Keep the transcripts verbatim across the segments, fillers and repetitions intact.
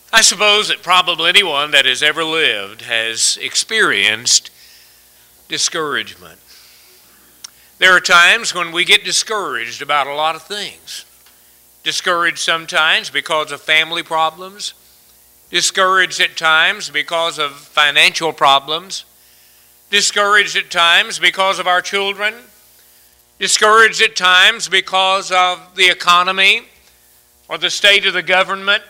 I suppose that probably anyone that has ever lived has experienced discouragement. There are times when we get discouraged about a lot of things. Discouraged sometimes because of family problems. Discouraged at times because of financial problems. Discouraged at times because of our children. Discouraged at times because of the economy or the state of the government.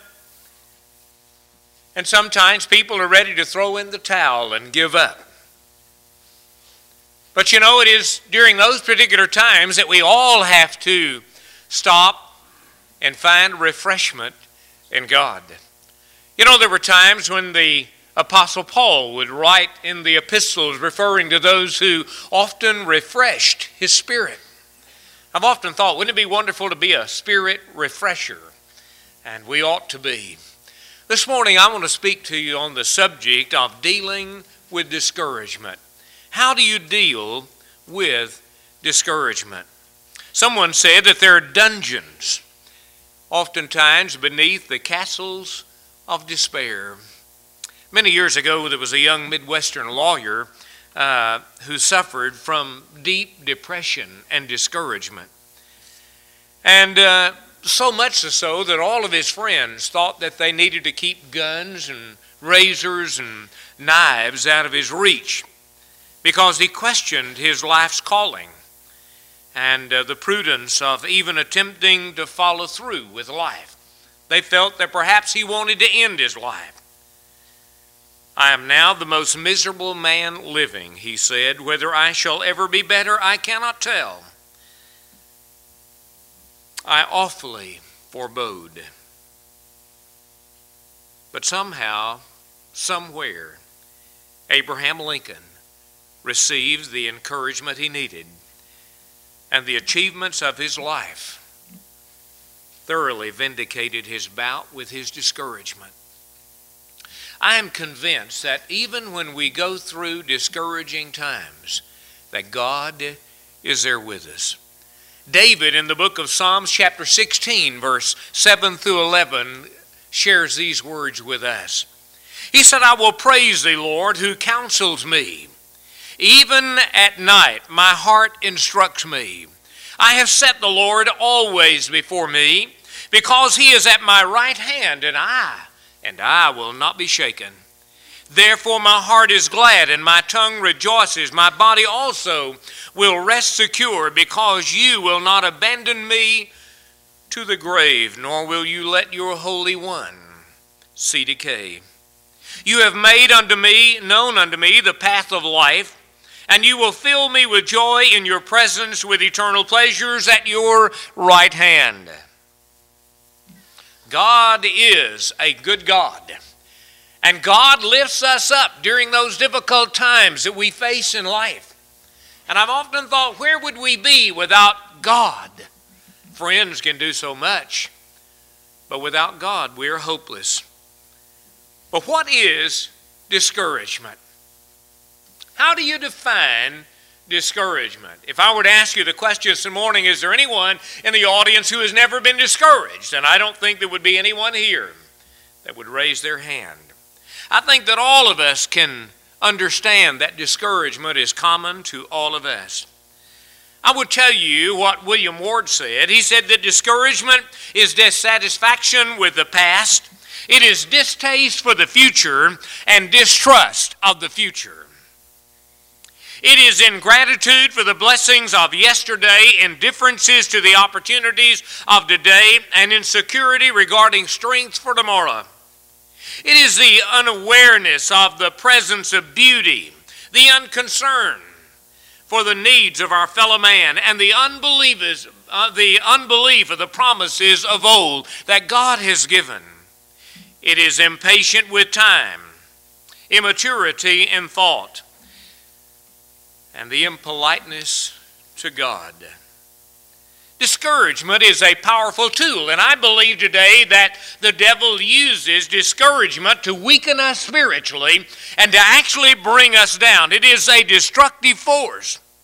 And sometimes people are ready to throw in the towel and give up. But you know, it is during those particular times that we all have to stop and find refreshment in God. You know, there were times when the Apostle Paul would write in the epistles referring to those who often refreshed his spirit. I've often thought, wouldn't it be wonderful to be a spirit refresher? And we ought to be. This morning I want to speak to you on the subject of dealing with discouragement. How do you deal with discouragement? Someone said that there are dungeons, oftentimes beneath the castles of despair. Many years ago there was a young Midwestern lawyer uh, who suffered from deep depression and discouragement. And uh, so much so that all of his friends thought that they needed to keep guns and razors and knives out of his reach because he questioned his life's calling and uh, the prudence of even attempting to follow through with life. They felt that perhaps he wanted to end his life. "I am now the most miserable man living," he said. "Whether I shall ever be better, I cannot tell. I awfully forebode." But somehow, somewhere, Abraham Lincoln received the encouragement he needed, and the achievements of his life thoroughly vindicated his bout with his discouragement. I am convinced that even when we go through discouraging times, that God is there with us. David in the book of Psalms chapter sixteen verse seven through eleven shares these words with us. He said, "I will praise thee, Lord, who counsels me. Even at night my heart instructs me. I have set the Lord always before me, because he is at my right hand, and I, and I will not be shaken. Therefore my heart is glad, and my tongue rejoices. My body also will rest secure, because you will not abandon me to the grave, nor will you let your Holy One see decay. You have made unto me, known unto me, the path of life, and you will fill me with joy in your presence, with eternal pleasures at your right hand." God is a good God. And God lifts us up during those difficult times that we face in life. And I've often thought, where would we be without God? Friends can do so much, but without God we are hopeless. But what is discouragement? How do you define discouragement? If I were to ask you the question this morning, is there anyone in the audience who has never been discouraged? And I don't think there would be anyone here that would raise their hand. I think that all of us can understand that discouragement is common to all of us. I would tell you what William Ward said. He said that discouragement is dissatisfaction with the past, it is distaste for the future, and distrust of the future. It is ingratitude for the blessings of yesterday, indifferences to the opportunities of today, and insecurity regarding strength for tomorrow. It is the unawareness of the presence of beauty, the unconcern for the needs of our fellow man, and the unbelievers, uh, the unbelief of the promises of old that God has given. It is impatient with time, immaturity in thought, and the impoliteness to God. Discouragement is a powerful tool, and I believe today that the devil uses discouragement to weaken us spiritually and to actually bring us down. It is a destructive force.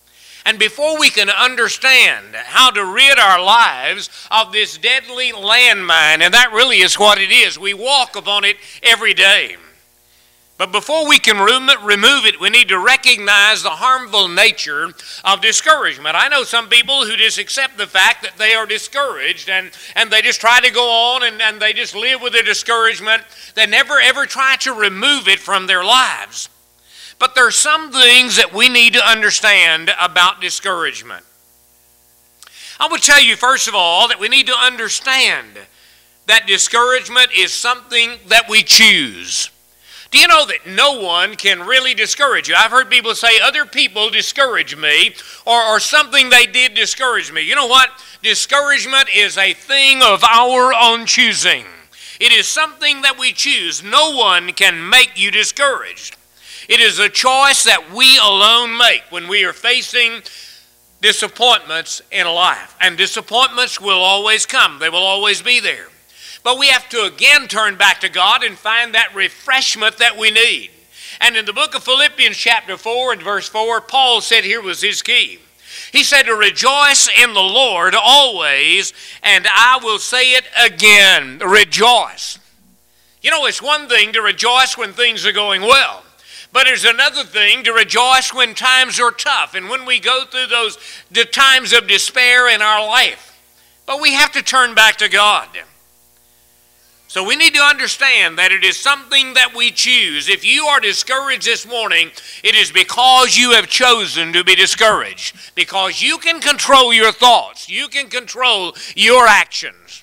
And before we can understand how to rid our lives of this deadly landmine, and that really is what it is, we walk upon it every day. But before we can remove it, we need to recognize the harmful nature of discouragement. I know some people who just accept the fact that they are discouraged and, and they just try to go on and, and they just live with the discouragement. They never ever try to remove it from their lives. But there are some things that we need to understand about discouragement. I would tell you, first of all, that we need to understand that discouragement is something that we choose. Do you know that no one can really discourage you? I've heard people say other people discourage me, or, or something they did discourage me. You know what? Discouragement is a thing of our own choosing. It is something that we choose. No one can make you discouraged. It is a choice that we alone make when we are facing disappointments in life. And disappointments will always come. They will always be there. But we have to again turn back to God and find that refreshment that we need. And in the book of Philippians chapter four and verse four, Paul said here was his key. He said to rejoice in the Lord always, and I will say it again, rejoice. You know, it's one thing to rejoice when things are going well. But it's another thing to rejoice when times are tough and when we go through those the times of despair in our life. But we have to turn back to God. So we need to understand that it is something that we choose. If you are discouraged this morning, it is because you have chosen to be discouraged. Because you can control your thoughts. You can control your actions.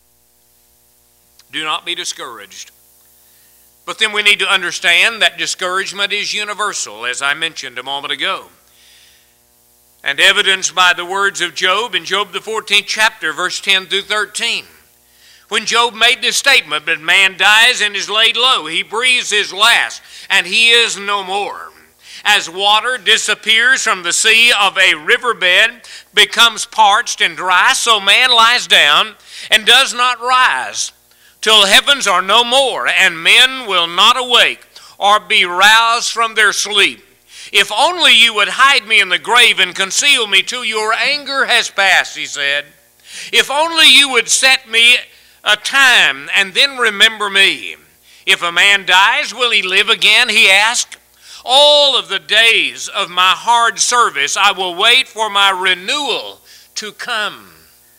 Do not be discouraged. But then we need to understand that discouragement is universal, as I mentioned a moment ago. And evidenced by the words of Job in Job the fourteenth chapter, verse ten through thirteen. When Job made this statement, but man dies and is laid low, he breathes his last, and he is no more. As water disappears from the sea of a riverbed, becomes parched and dry, so man lies down and does not rise, till heavens are no more, and men will not awake or be roused from their sleep. If only you would hide me in the grave and conceal me till your anger has passed, he said. If only you would set me a time and then remember me. If a man dies, will he live again, he asked. All of the days of my hard service I will wait for my renewal to come.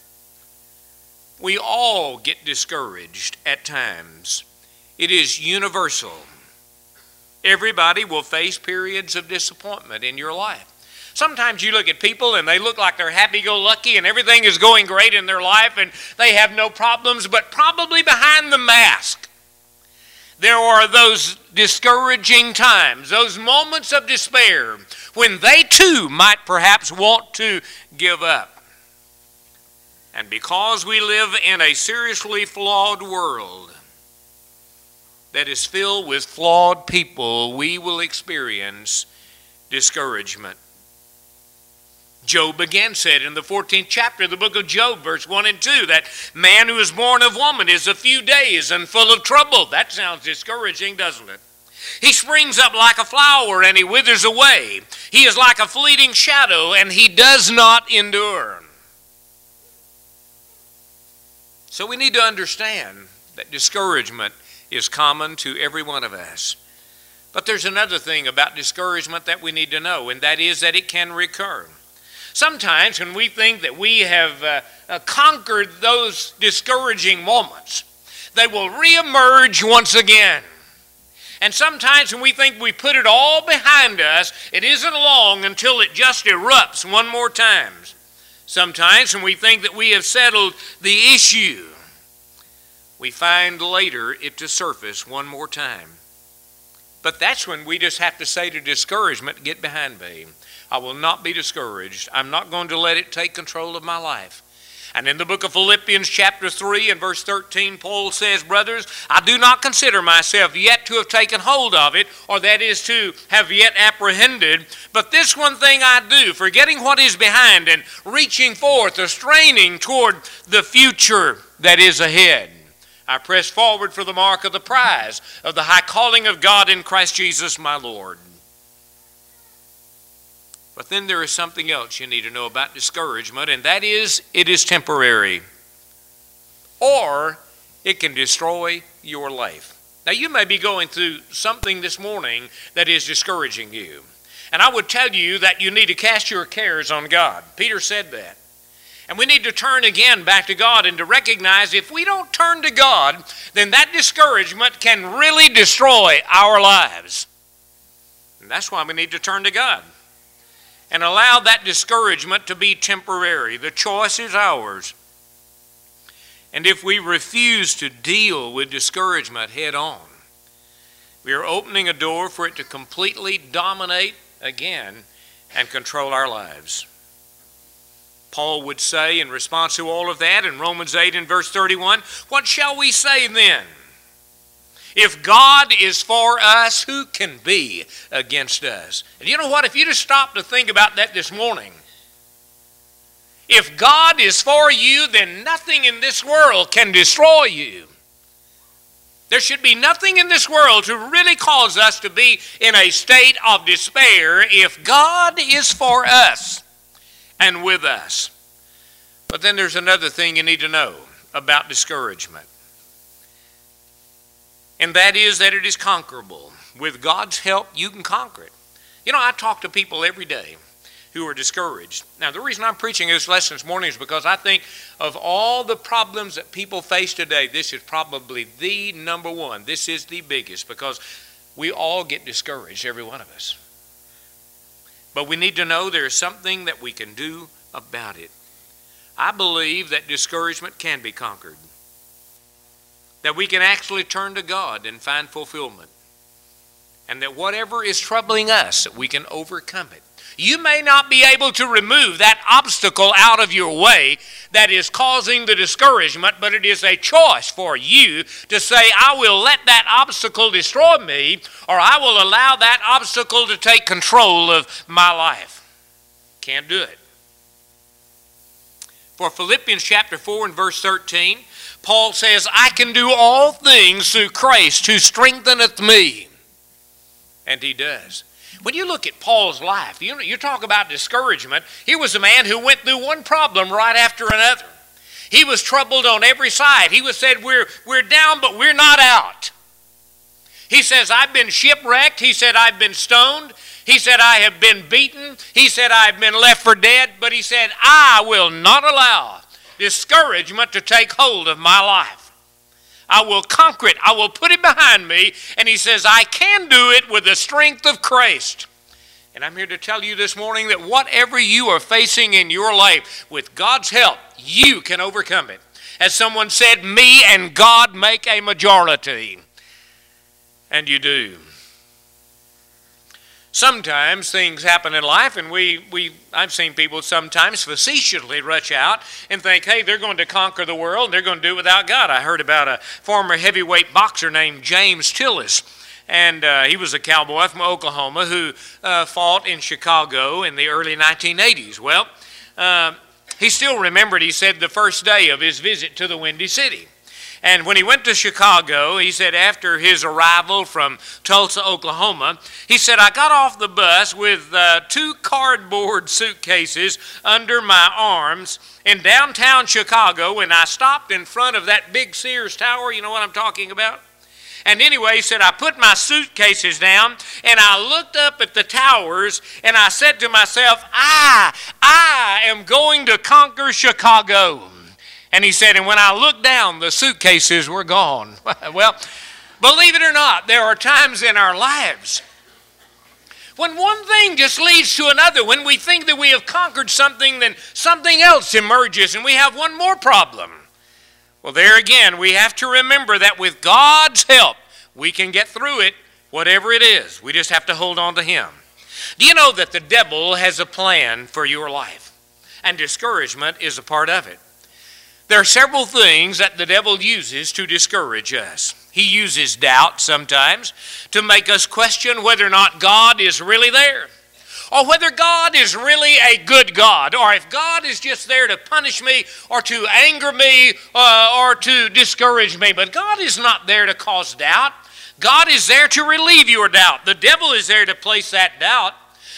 We all get discouraged at times. It is universal. Everybody will face periods of disappointment in your life. Sometimes you look at people and they look like they're happy-go-lucky and everything is going great in their life and they have no problems, but probably behind the mask, there are those discouraging times, those moments of despair when they too might perhaps want to give up. And because we live in a seriously flawed world that is filled with flawed people, we will experience discouragement. Job again said in the fourteenth chapter of the book of Job, verse one and two, that man who is born of woman is a few days and full of trouble. That sounds discouraging, doesn't it? He springs up like a flower and he withers away. He is like a fleeting shadow and he does not endure. So we need to understand that discouragement is common to every one of us. But there's another thing about discouragement that we need to know, and that is that it can recur. Sometimes when we think that we have uh, uh, conquered those discouraging moments, they will reemerge once again. And sometimes when we think we put it all behind us, it isn't long until it just erupts one more time. Sometimes when we think that we have settled the issue, we find later it to surface one more time. But that's when we just have to say to discouragement, get behind me. I will not be discouraged. I'm not going to let it take control of my life. And in the book of Philippians chapter three and verse thirteen, Paul says, brothers, I do not consider myself yet to have taken hold of it, or that is to have yet apprehended. But this one thing I do, forgetting what is behind and reaching forth or straining toward the future that is ahead. I press forward for the mark of the prize of the high calling of God in Christ Jesus my Lord. But then there is something else you need to know about discouragement, and that is it is temporary. Or it can destroy your life. Now, you may be going through something this morning that is discouraging you. And I would tell you that you need to cast your cares on God. Peter said that. And we need to turn again back to God and to recognize if we don't turn to God, then that discouragement can really destroy our lives. And that's why we need to turn to God and allow that discouragement to be temporary. The choice is ours. And if we refuse to deal with discouragement head on, we are opening a door for it to completely dominate again and control our lives. Paul would say in response to all of that in Romans eight and verse thirty-one, what shall we say then? If God is for us, who can be against us? And you know what? If you just stop to think about that this morning, if God is for you, then nothing in this world can destroy you. There should be nothing in this world to really cause us to be in a state of despair if God is for us and with us. But then there's another thing you need to know about discouragement. And that is that it is conquerable. With God's help, you can conquer it. You know, I talk to people every day who are discouraged. Now, the reason I'm preaching this lesson this morning is because I think of all the problems that people face today, this is probably the number one. This is the biggest because we all get discouraged, every one of us. But we need to know there is something that we can do about it. I believe that discouragement can be conquered. That we can actually turn to God and find fulfillment. And that whatever is troubling us, that we can overcome it. You may not be able to remove that obstacle out of your way that is causing the discouragement, but it is a choice for you to say, I will let that obstacle destroy me, or I will allow that obstacle to take control of my life. Can't do it. For Philippians chapter four and verse thirteen, Paul says, I can do all things through Christ who strengtheneth me. And he does. When you look at Paul's life, you, you talk about discouragement. He was a man who went through one problem right after another. He was troubled on every side. He was said, we're, we're down, but we're not out. He says, I've been shipwrecked. He said, I've been stoned. He said, I have been beaten. He said, I've been left for dead. But he said, I will not allow discouragement to take hold of my life. I will conquer it. I will put it behind me. And he says, I can do it with the strength of Christ. And I'm here to tell you this morning that whatever you are facing in your life, with God's help, you can overcome it. As someone said, me and God make a majority. And you do. Sometimes things happen in life, and we, we I've seen people sometimes facetiously rush out and think, hey, they're going to conquer the world, and they're going to do it without God. I heard about a former heavyweight boxer named James Tillis, and uh, he was a cowboy from Oklahoma who uh, fought in Chicago in the early nineteen eighties. Well, uh, he still remembered, he said, the first day of his visit to the Windy City. And when he went to Chicago, he said after his arrival from Tulsa, Oklahoma, he said, I got off the bus with uh, two cardboard suitcases under my arms in downtown Chicago, and I stopped in front of that big Sears Tower. You know what I'm talking about? And anyway, he said, I put my suitcases down, and I looked up at the towers, and I said to myself, I, I am going to conquer Chicago. And he said, and when I looked down, the suitcases were gone. Well, believe it or not, there are times in our lives when one thing just leads to another. When we think that we have conquered something, then something else emerges and we have one more problem. Well, there again, we have to remember that with God's help, we can get through it, whatever it is. We just have to hold on to Him. Do you know that the devil has a plan for your life? And discouragement is a part of it. There are several things that the devil uses to discourage us. He uses doubt sometimes to make us question whether or not God is really there, or whether God is really a good God, or if God is just there to punish me or to anger me uh, or to discourage me. But God is not there to cause doubt. God is there to relieve your doubt. The devil is there to place that doubt.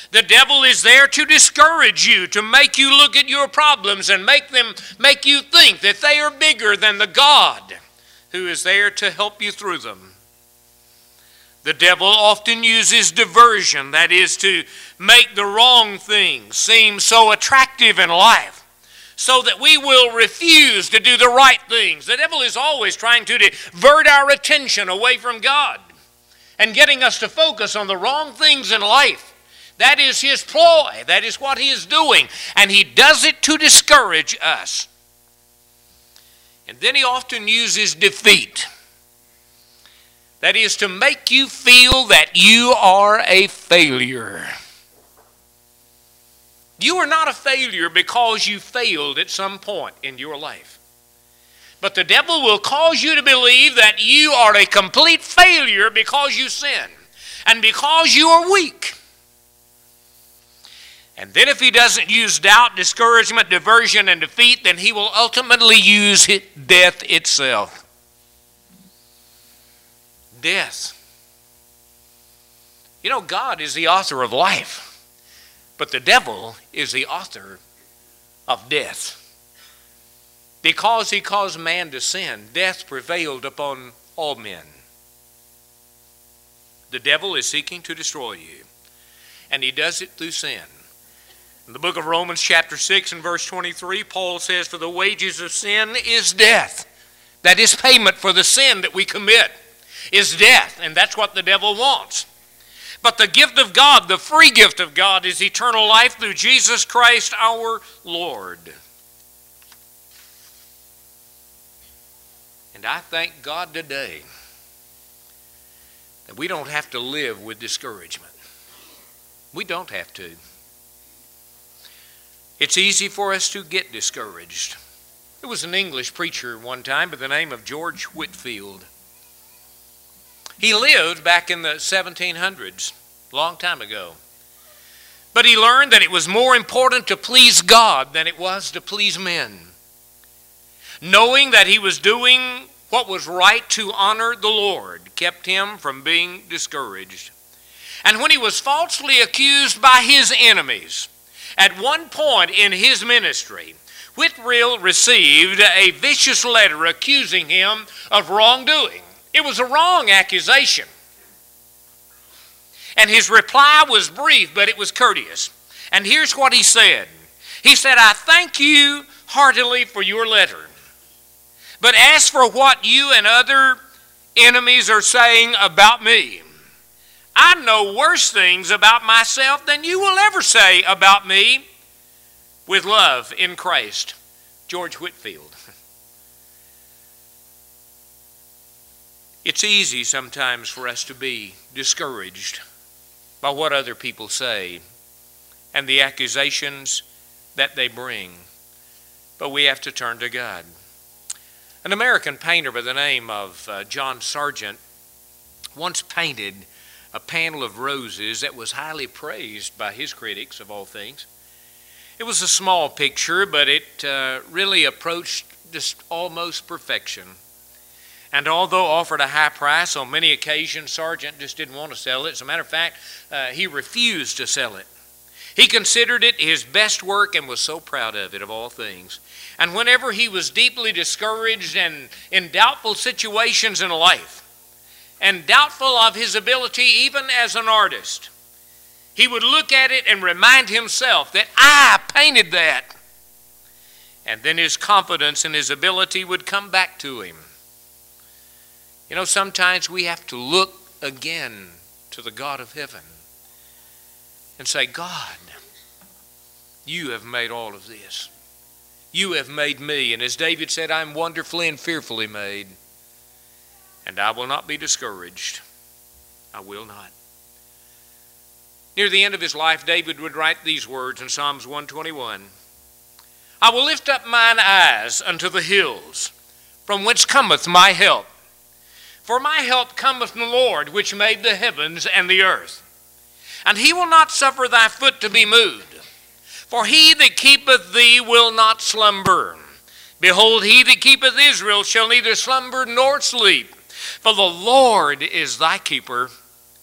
The devil is there to discourage you, to make you look at your problems and make them make you think that they are bigger than the God who is there to help you through them. The devil often uses diversion, that is to make the wrong things seem so attractive in life, so that we will refuse to do the right things. The devil is always trying to divert our attention away from God and getting us to focus on the wrong things in life. That is his ploy. That is what he is doing. And he does it to discourage us. And then he often uses defeat. That is to make you feel that you are a failure. You are not a failure because you failed at some point in your life. But the devil will cause you to believe that you are a complete failure because you sin and because you are weak. And then if he doesn't use doubt, discouragement, diversion, and defeat, then he will ultimately use death itself. Death. You know, God is the author of life, but the devil is the author of death. Because he caused man to sin, death prevailed upon all men. The devil is seeking to destroy you, and he does it through sin. In the book of Romans chapter six and verse twenty-three, Paul says, "For the wages of sin is death." That is payment for the sin that we commit, is death, and that's what the devil wants. But the gift of God, the free gift of God, is eternal life through Jesus Christ our Lord. And I thank God today that we don't have to live with discouragement. We don't have to. It's easy for us to get discouraged. There was an English preacher one time by the name of George Whitefield. He lived back in the seventeen hundreds, a long time ago. But he learned that it was more important to please God than it was to please men. Knowing that he was doing what was right to honor the Lord kept him from being discouraged. And when he was falsely accused by his enemies, at one point in his ministry, Whitefield received a vicious letter accusing him of wrongdoing. It was a wrong accusation. And his reply was brief, but it was courteous. And here's what he said. He said, "I thank you heartily for your letter. But as for what you and other enemies are saying about me, I know worse things about myself than you will ever say about me. With love in Christ." George Whitefield. It's easy sometimes for us to be discouraged by what other people say and the accusations that they bring. But we have to turn to God. An American painter by the name of uh, John Sargent once painted a panel of roses that was highly praised by his critics of all things. It was a small picture, but it uh, really approached just almost perfection. And although offered a high price on many occasions, Sargent just didn't want to sell it. As a matter of fact, uh, he refused to sell it. He considered it his best work and was so proud of it, of all things. And whenever he was deeply discouraged and in doubtful situations in life, and doubtful of his ability even as an artist, he would look at it and remind himself that I painted that. And then his confidence in his ability would come back to him. You know, sometimes we have to look again to the God of heaven and say, "God, you have made all of this. You have made me." And as David said, "I'm wonderfully and fearfully made. And I will not be discouraged." I will not. Near the end of his life, David would write these words in Psalms one twenty-one. "I will lift up mine eyes unto the hills, from whence cometh my help. For my help cometh from the Lord, which made the heavens and the earth. And he will not suffer thy foot to be moved. For he that keepeth thee will not slumber. Behold, he that keepeth Israel shall neither slumber nor sleep. For the Lord is thy keeper.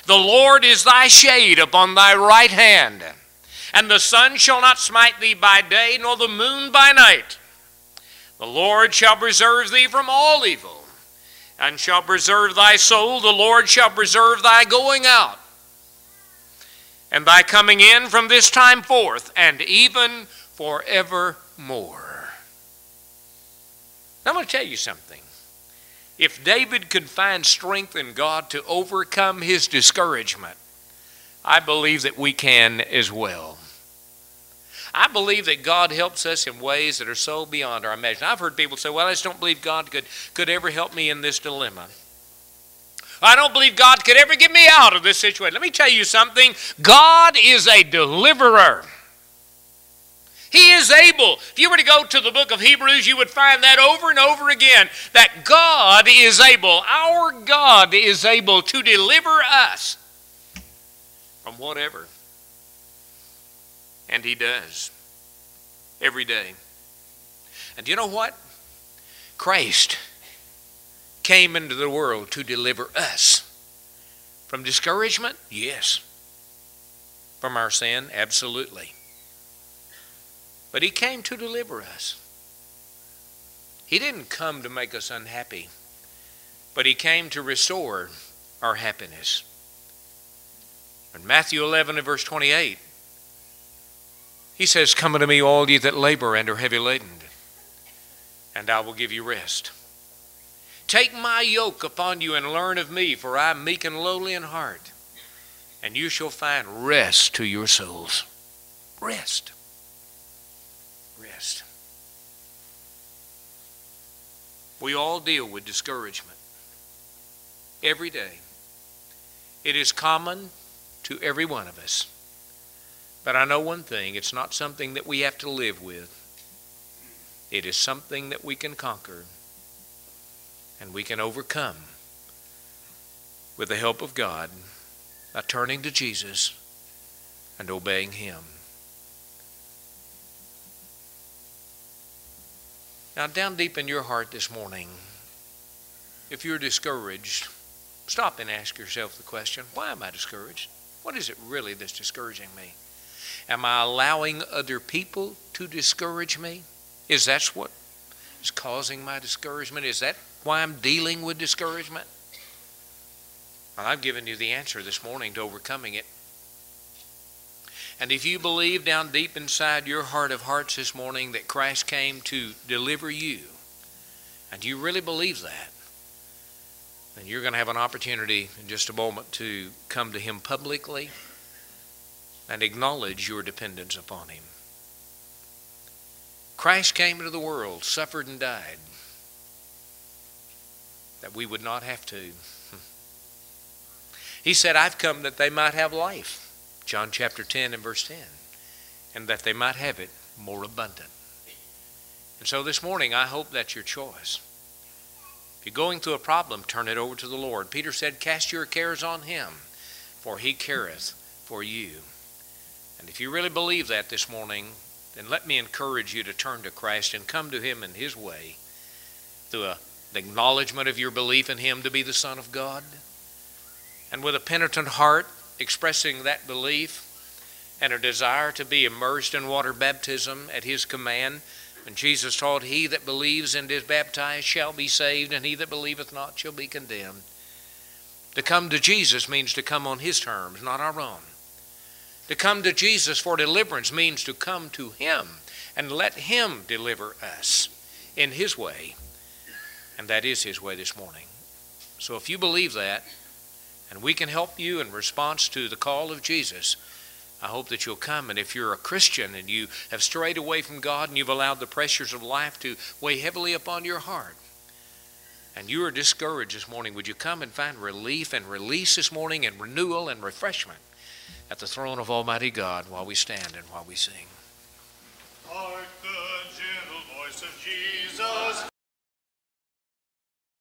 The Lord is thy shade upon thy right hand. And the sun shall not smite thee by day, nor the moon by night. The Lord shall preserve thee from all evil, and shall preserve thy soul. The Lord shall preserve thy going out, and thy coming in from this time forth, and even forevermore. Now, I'm going to tell you something. If David could find strength in God to overcome his discouragement, I believe that we can as well. I believe that God helps us in ways that are so beyond our imagination. I've heard people say, well, I just don't believe God could, could ever help me in this dilemma. I don't believe God could ever get me out of this situation. Let me tell you something. God is a deliverer. He is able. If you were to go to the book of Hebrews, you would find that over and over again, that God is able. Our God is able to deliver us from whatever. And He does every day. And you know what? Christ came into the world to deliver us from discouragement? Yes. From our sin? Absolutely. But He came to deliver us. He didn't come to make us unhappy, but He came to restore our happiness. In Matthew eleven and verse twenty-eight, He says, come unto me all ye that labor and are heavy laden, and I will give you rest. Take my yoke upon you and learn of me, for I am meek and lowly in heart, and you shall find rest to your souls. Rest. Rest. We all deal with discouragement every day. It is common to every one of us. But I know one thing, it's not something that we have to live with. It is something that we can conquer and we can overcome with the help of God by turning to Jesus and obeying Him. Now, down deep in your heart this morning, if you're discouraged, stop and ask yourself the question, why am I discouraged? What is it really that's discouraging me? Am I allowing other people to discourage me? Is that what is causing my discouragement? Is that why I'm dealing with discouragement? Well, I've given you the answer this morning to overcoming it. And if you believe down deep inside your heart of hearts this morning that Christ came to deliver you, and you really believe that, then you're going to have an opportunity in just a moment to come to Him publicly and acknowledge your dependence upon Him. Christ came into the world, suffered and died, that we would not have to. He said, I've come that they might have life. John chapter ten and verse ten. And that they might have it more abundant. And so this morning, I hope that's your choice. If you're going through a problem, turn it over to the Lord. Peter said, cast your cares on Him, for He careth for you. And if you really believe that this morning, then let me encourage you to turn to Christ and come to Him in His way through a, the acknowledgement of your belief in Him to be the Son of God, and with a penitent heart expressing that belief and a desire to be immersed in water baptism at His command. And Jesus taught, he that believes and is baptized shall be saved, and he that believeth not shall be condemned. To come to Jesus means to come on His terms, not our own. To come to Jesus for deliverance means to come to Him and let Him deliver us in His way. And that is His way this morning. So if you believe that, and we can help you in response to the call of Jesus, I hope that you'll come. And if you're a Christian and you have strayed away from God and you've allowed the pressures of life to weigh heavily upon your heart, and you are discouraged this morning, would you come and find relief and release this morning and renewal and refreshment at the throne of Almighty God while we stand and while we sing. Hark the gentle voice of Jesus.